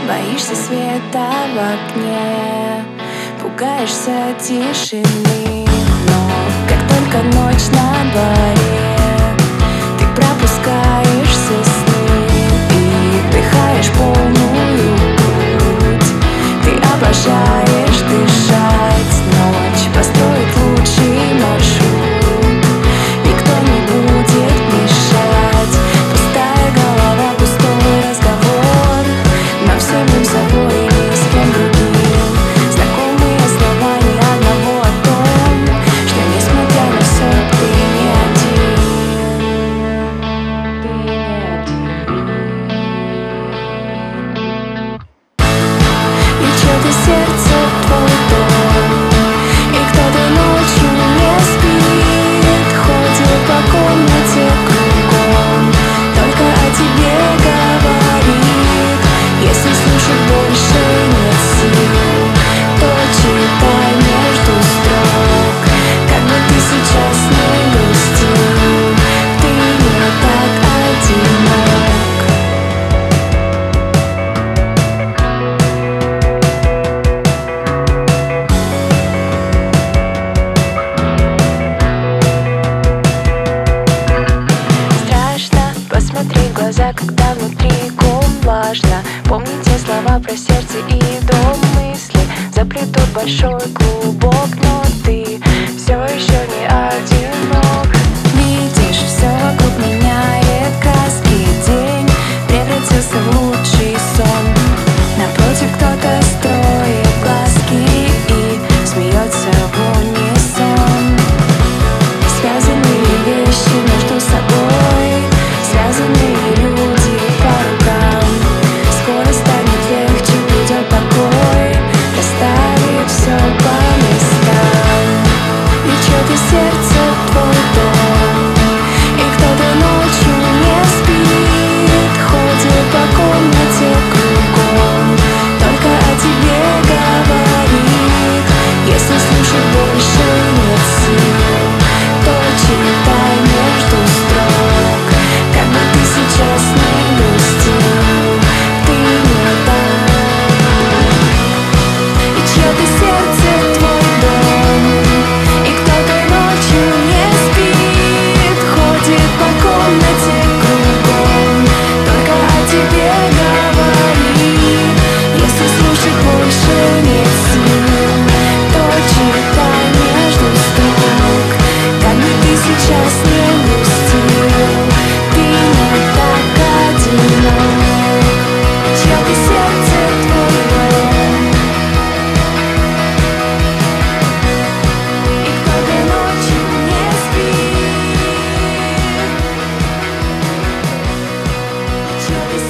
Боишься света в окне, пугаешься тишины. Но как только ночь на дворе, ты пропускаешь все сны и вдыхаешь полную грудь. Ты обожаешь дышать, ночь построит лучший маршрут. Никто не будет мешать, пустая голова, пустой разговор. Но всем им собой и ни с кем другим знакомые слова ни одного о том, что несмотря на все, ты не один. Ты не один. Ведь это сердце твой дом, и кто-то ночью не спит, ходит по комнате кругом, только о тебе говорит. Если слушать больше нет сил, то читай между строк. Как бы ты сейчас не грустил, ты не так одинок. Страшно посмотреть в глаза, когда внутри ком влажно. Помните слова про сердце и дом мысли заплетут большой клубок, но ты все еще не одинок. Видишь, все вокруг меняет краски, день превратился в лучший сон. Напротив кто-то строит глазки и смеется в унисон. Связанные вещи между собой, связанные люди по рукам. Скоро станет легче, придет покой, расставит все по местам. Ведь это сердце твой дом, и кто-то ночью не спит, ходит по комнате кругом, только о тебе говорит. Если слушать больше нет сил, то читай между строк. Как бы ты сейчас не грустил, ты не так. И чье-то сердце твой дом, и кто-то ночью не спит, ходит по комнате кругом, только о тебе говорит. Если слушать больше нет сил, то читай между строк. Как бы ты сейчас не грустил, ты не так одинок. Чье-то сердце твой дом, и кто-то ночью не спит. Чье-то